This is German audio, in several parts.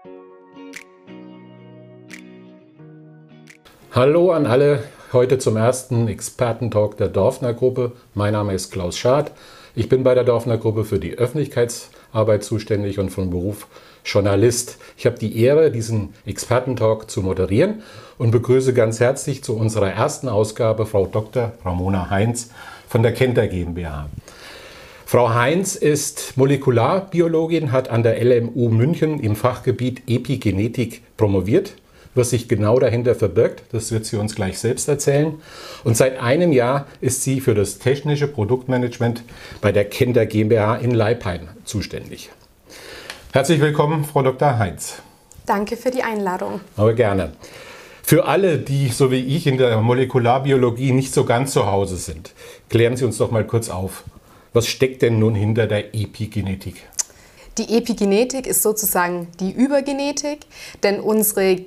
Hallo an alle, heute zum ersten Expertentalk der Dorfner Gruppe. Mein Name ist Klaus Schad. Ich bin bei der Dorfner Gruppe für die Öffentlichkeitsarbeit zuständig und von Beruf Journalist. Ich habe die Ehre, diesen Expertentalk zu moderieren und begrüße ganz herzlich zu unserer ersten Ausgabe Frau Dr. Ramona Heinz von der Kenter GmbH. Frau Heinz ist Molekularbiologin, hat an der LMU München im Fachgebiet Epigenetik promoviert. Was sich genau dahinter verbirgt, das wird sie uns gleich selbst erzählen. Und seit einem Jahr ist sie für das technische Produktmanagement bei der Kenter GmbH in Leipheim zuständig. Herzlich willkommen, Frau Dr. Heinz. Danke für die Einladung. Aber gerne. Für alle, die so wie ich in der Molekularbiologie nicht so ganz zu Hause sind, klären Sie uns doch mal kurz auf. Was steckt denn nun hinter der Epigenetik? Die Epigenetik ist sozusagen die Übergenetik, denn unsere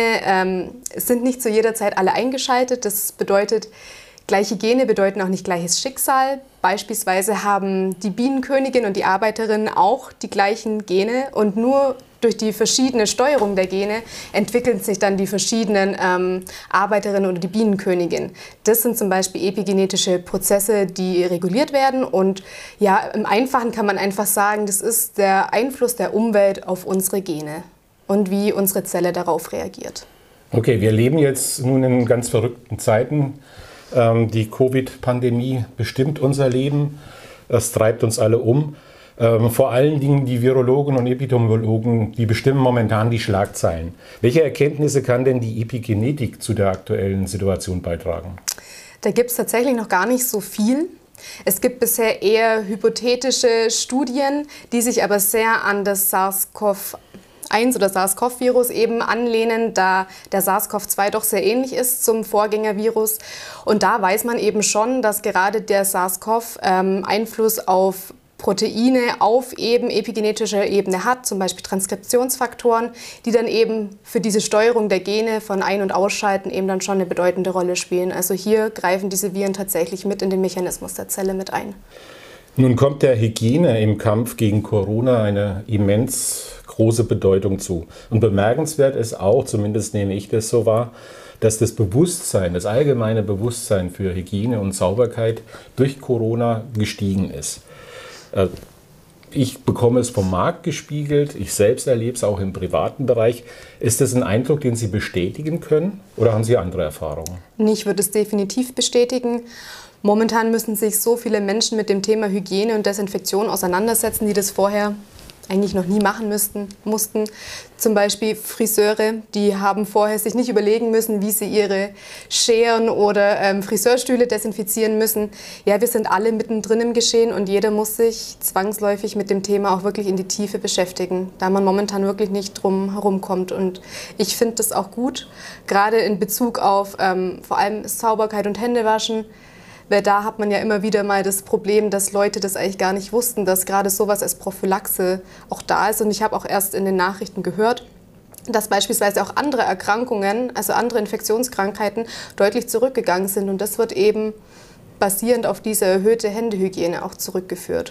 Gene sind nicht zu jeder Zeit alle eingeschaltet. Das bedeutet, gleiche Gene bedeuten auch nicht gleiches Schicksal. Beispielsweise haben die Bienenkönigin und die Arbeiterin auch die gleichen Gene und nur durch die verschiedene Steuerung der Gene entwickeln sich dann die verschiedenen Arbeiterinnen oder die Bienenkönigin. Das sind zum Beispiel epigenetische Prozesse, die reguliert werden. Und ja, im Einfachen kann man einfach sagen, das ist der Einfluss der Umwelt auf unsere Gene und wie unsere Zelle darauf reagiert. Okay, wir leben jetzt nun in ganz verrückten Zeiten. Die Covid-Pandemie bestimmt unser Leben. Das treibt uns alle um. Vor allen Dingen die Virologen und Epidemiologen, die bestimmen momentan die Schlagzeilen. Welche Erkenntnisse kann denn die Epigenetik zu der aktuellen Situation beitragen? Da gibt es tatsächlich noch gar nicht so viel. Es gibt bisher eher hypothetische Studien, die sich aber sehr an das SARS-CoV-1 oder SARS-CoV-Virus eben anlehnen, da der SARS-CoV-2 doch sehr ähnlich ist zum Vorgängervirus. Und da weiß man eben schon, dass gerade der SARS-CoV Einfluss auf Proteine auf eben epigenetischer Ebene hat, zum Beispiel Transkriptionsfaktoren, die dann eben für diese Steuerung der Gene von Ein- und Ausschalten eben dann schon eine bedeutende Rolle spielen. Also hier greifen diese Viren tatsächlich mit in den Mechanismus der Zelle mit ein. Nun kommt der Hygiene im Kampf gegen Corona eine immens große Bedeutung zu. Und bemerkenswert ist auch, zumindest nehme ich das so wahr, dass das Bewusstsein, das allgemeine Bewusstsein für Hygiene und Sauberkeit durch Corona gestiegen ist. Ich bekomme es vom Markt gespiegelt, ich selbst erlebe es auch im privaten Bereich. Ist das ein Eindruck, den Sie bestätigen können oder haben Sie andere Erfahrungen? Ich würde es definitiv bestätigen. Momentan müssen sich so viele Menschen mit dem Thema Hygiene und Desinfektion auseinandersetzen, die das vorher eigentlich noch nie machen mussten. Zum Beispiel Friseure, die haben vorher sich nicht überlegen müssen, wie sie ihre Scheren oder Friseurstühle desinfizieren müssen. Ja, wir sind alle mittendrin im Geschehen und jeder muss sich zwangsläufig mit dem Thema auch wirklich in die Tiefe beschäftigen, da man momentan wirklich nicht drum herumkommt. Und ich finde das auch gut, gerade in Bezug auf vor allem Sauberkeit und Händewaschen. Weil da hat man ja immer wieder mal das Problem, dass Leute das eigentlich gar nicht wussten, dass gerade sowas als Prophylaxe auch da ist. Und ich habe auch erst in den Nachrichten gehört, dass beispielsweise auch andere Erkrankungen, also andere Infektionskrankheiten, deutlich zurückgegangen sind. Und das wird eben basierend auf diese erhöhte Händehygiene auch zurückgeführt.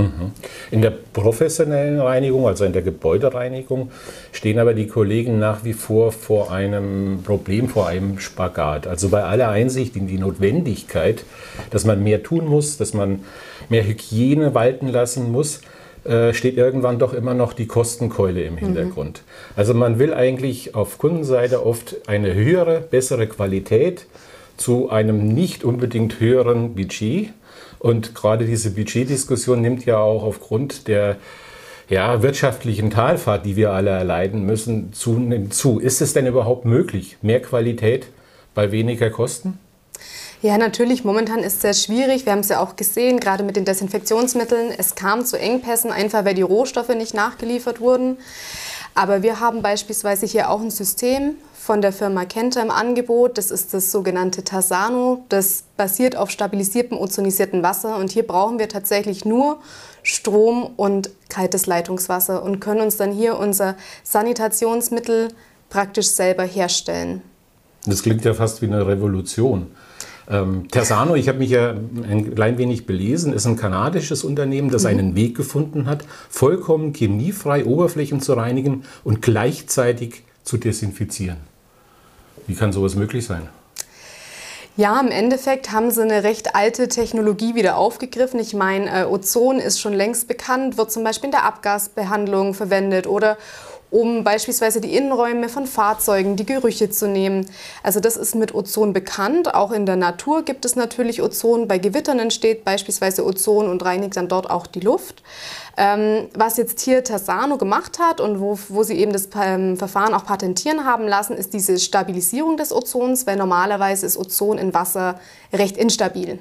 In der professionellen Reinigung, also in der Gebäudereinigung, stehen aber die Kollegen nach wie vor einem Problem, vor einem Spagat. Also bei aller Einsicht in die Notwendigkeit, dass man mehr tun muss, dass man mehr Hygiene walten lassen muss, steht irgendwann doch immer noch die Kostenkeule im Hintergrund. Also man will eigentlich auf Kundenseite oft eine höhere, bessere Qualität zu einem nicht unbedingt höheren Budget. Und gerade diese Budgetdiskussion nimmt ja auch aufgrund der wirtschaftlichen Talfahrt, die wir alle erleiden müssen, zunehmend zu. Ist es denn überhaupt möglich, mehr Qualität bei weniger Kosten? Ja, natürlich. Momentan ist es sehr schwierig. Wir haben es ja auch gesehen, gerade mit den Desinfektionsmitteln. Es kam zu Engpässen, einfach weil die Rohstoffe nicht nachgeliefert wurden. Aber wir haben beispielsweise hier auch ein System von der Firma Kenter im Angebot. Das ist das sogenannte Tasano. Das basiert auf stabilisiertem ozonisiertem Wasser. Und hier brauchen wir tatsächlich nur Strom und kaltes Leitungswasser und können uns dann hier unser Sanitationsmittel praktisch selber herstellen. Das klingt ja fast wie eine Revolution. Tersano, ich habe mich ja ein klein wenig belesen, ist ein kanadisches Unternehmen, das einen Weg gefunden hat, vollkommen chemiefrei Oberflächen zu reinigen und gleichzeitig zu desinfizieren. Wie kann sowas möglich sein? Ja, im Endeffekt haben sie eine recht alte Technologie wieder aufgegriffen. Ich meine, Ozon ist schon längst bekannt, wird zum Beispiel in der Abgasbehandlung verwendet oder um beispielsweise die Innenräume von Fahrzeugen, die Gerüche zu nehmen. Also das ist mit Ozon bekannt. Auch in der Natur gibt es natürlich Ozon. Bei Gewittern entsteht beispielsweise Ozon und reinigt dann dort auch die Luft. Was jetzt hier Tersano gemacht hat und wo sie eben das Verfahren auch patentieren haben lassen, ist diese Stabilisierung des Ozons, weil normalerweise ist Ozon in Wasser recht instabil.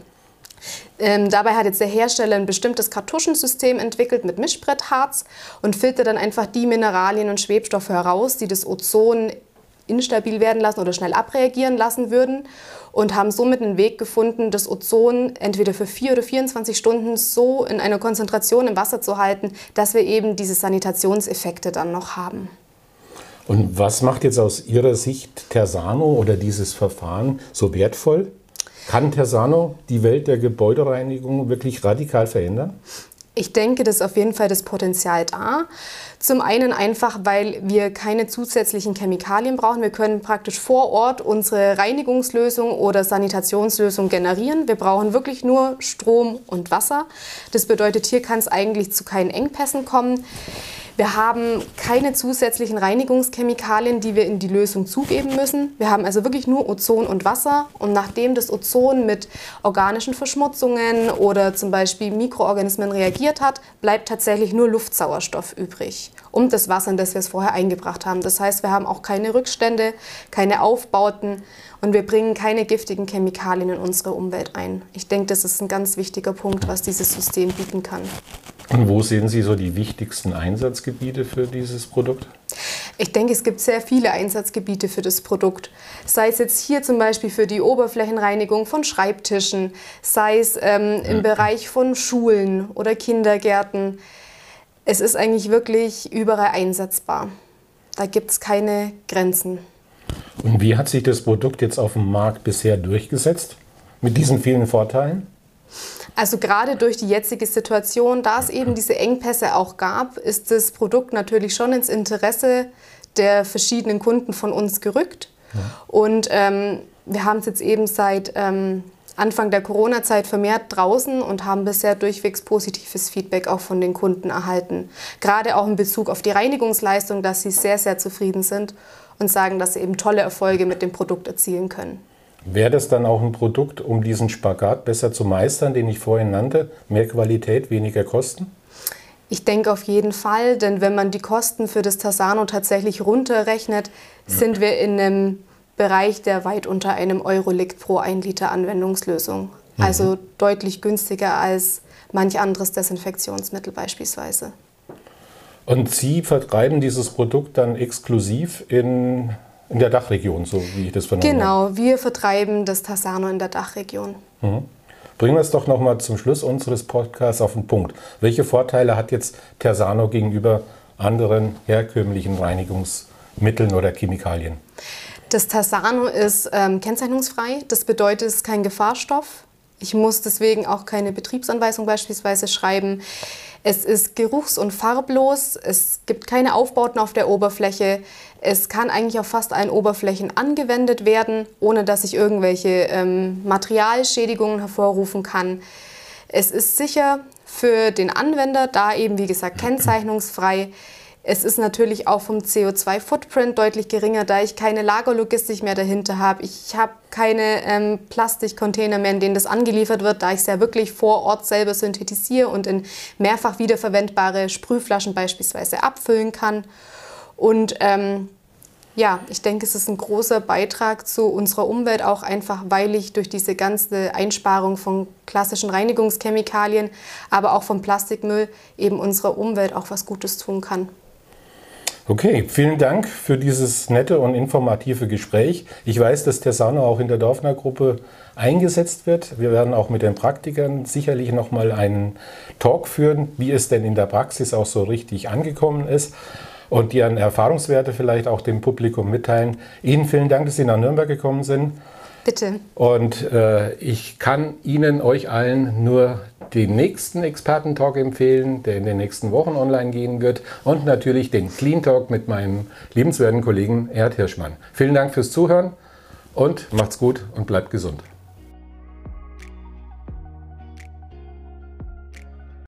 Dabei hat jetzt der Hersteller ein bestimmtes Kartuschensystem entwickelt mit Mischbrettharz und filtert dann einfach die Mineralien und Schwebstoffe heraus, die das Ozon instabil werden lassen oder schnell abreagieren lassen würden und haben somit einen Weg gefunden, das Ozon entweder für 4 oder 24 Stunden so in einer Konzentration im Wasser zu halten, dass wir eben diese Sanitationseffekte dann noch haben. Und was macht jetzt aus Ihrer Sicht Tersano oder dieses Verfahren so wertvoll? Kann Tersano die Welt der Gebäudereinigung wirklich radikal verändern? Ich denke, das ist auf jeden Fall das Potenzial da. Zum einen einfach, weil wir keine zusätzlichen Chemikalien brauchen. Wir können praktisch vor Ort unsere Reinigungslösung oder Sanitationslösung generieren. Wir brauchen wirklich nur Strom und Wasser. Das bedeutet, hier kann es eigentlich zu keinen Engpässen kommen. Wir haben keine zusätzlichen Reinigungschemikalien, die wir in die Lösung zugeben müssen. Wir haben also wirklich nur Ozon und Wasser. Und nachdem das Ozon mit organischen Verschmutzungen oder zum Beispiel Mikroorganismen reagiert hat, bleibt tatsächlich nur Luftsauerstoff übrig und das Wasser, in das wir es vorher eingebracht haben. Das heißt, wir haben auch keine Rückstände, keine Aufbauten und wir bringen keine giftigen Chemikalien in unsere Umwelt ein. Ich denke, das ist ein ganz wichtiger Punkt, was dieses System bieten kann. Und wo sehen Sie so die wichtigsten Einsatzgebiete für dieses Produkt? Ich denke, es gibt sehr viele Einsatzgebiete für das Produkt. Sei es jetzt hier zum Beispiel für die Oberflächenreinigung von Schreibtischen, sei es im Bereich von Schulen oder Kindergärten. Es ist eigentlich wirklich überall einsetzbar. Da gibt es keine Grenzen. Und wie hat sich das Produkt jetzt auf dem Markt bisher durchgesetzt? Mit diesen vielen Vorteilen? Also gerade durch die jetzige Situation, da es eben diese Engpässe auch gab, ist das Produkt natürlich schon ins Interesse der verschiedenen Kunden von uns gerückt. Ja. Und wir haben es jetzt eben seit Anfang der Corona-Zeit vermehrt draußen und haben bisher durchwegs positives Feedback auch von den Kunden erhalten. Gerade auch in Bezug auf die Reinigungsleistung, dass sie sehr, sehr zufrieden sind und sagen, dass sie eben tolle Erfolge mit dem Produkt erzielen können. Wäre das dann auch ein Produkt, um diesen Spagat besser zu meistern, den ich vorhin nannte? Mehr Qualität, weniger Kosten? Ich denke auf jeden Fall, denn wenn man die Kosten für das Tersano tatsächlich runterrechnet, sind wir in einem Bereich, der weit unter einem Euro liegt pro 1 Liter Anwendungslösung. Also deutlich günstiger als manch anderes Desinfektionsmittel beispielsweise. Und Sie vertreiben dieses Produkt dann exklusiv in der Dachregion, so wie ich das vernommen habe? Genau, wir vertreiben das Tersano in der Dachregion. Bringen wir es doch noch mal zum Schluss unseres Podcasts auf den Punkt. Welche Vorteile hat jetzt Tersano gegenüber anderen herkömmlichen Reinigungsmitteln oder Chemikalien? Das Tersano ist kennzeichnungsfrei. Das bedeutet, es ist kein Gefahrstoff. Ich muss deswegen auch keine Betriebsanweisung beispielsweise schreiben. Es ist geruchs- und farblos. Es gibt keine Aufbauten auf der Oberfläche. Es kann eigentlich auf fast allen Oberflächen angewendet werden, ohne dass ich irgendwelche Materialschädigungen hervorrufen kann. Es ist sicher für den Anwender, da eben wie gesagt kennzeichnungsfrei. Es ist natürlich auch vom CO2-Footprint deutlich geringer, da ich keine Lagerlogistik mehr dahinter habe. Ich habe keine Plastikcontainer mehr, in denen das angeliefert wird, da ich es ja wirklich vor Ort selber synthetisiere und in mehrfach wiederverwendbare Sprühflaschen beispielsweise abfüllen kann. Und ja, ich denke, es ist ein großer Beitrag zu unserer Umwelt, auch einfach, weil ich durch diese ganze Einsparung von klassischen Reinigungschemikalien, aber auch vom Plastikmüll eben unserer Umwelt auch was Gutes tun kann. Okay, vielen Dank für dieses nette und informative Gespräch. Ich weiß, dass Tersano auch in der Dorfner Gruppe eingesetzt wird. Wir werden auch mit den Praktikern sicherlich noch mal einen Talk führen, wie es denn in der Praxis auch so richtig angekommen ist und Ihren Erfahrungswerte vielleicht auch dem Publikum mitteilen. Ihnen vielen Dank, dass Sie nach Nürnberg gekommen sind. Bitte. Und ich kann euch allen nur den nächsten Experten-Talk empfehlen, der in den nächsten Wochen online gehen wird. Und natürlich den Clean Talk mit meinem liebenswerten Kollegen Erhard Hirschmann. Vielen Dank fürs Zuhören und macht's gut und bleibt gesund.